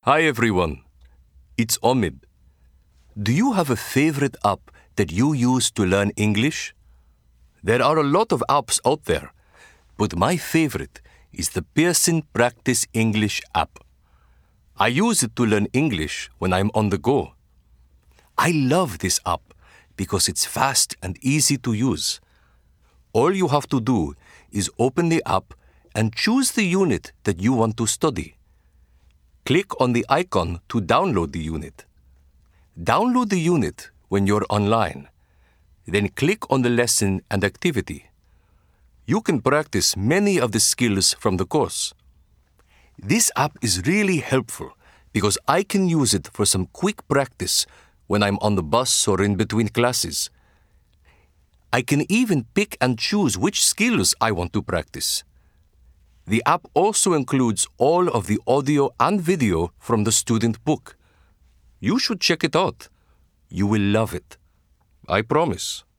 Hi everyone, it's Omid. Do you have a favorite app that you use to learn English? There are a lot of apps out there, but my favorite is the Pearson Practice English app. I use it to learn English when I'm on the go. I love this app because it's fast and easy to use. All you have to do is open the app and choose the unit that you want to study. Click on the icon to download the unit. Download the unit when you're online. Then click on the lesson and activity. You can practice many of the skills from the course. This app is really helpful because I can use it for some quick practice when I'm on the bus or in between classes. I can even pick and choose which skills I want to practice. The app also includes all of the audio and video from the student book. You should check it out. You will love it. I promise.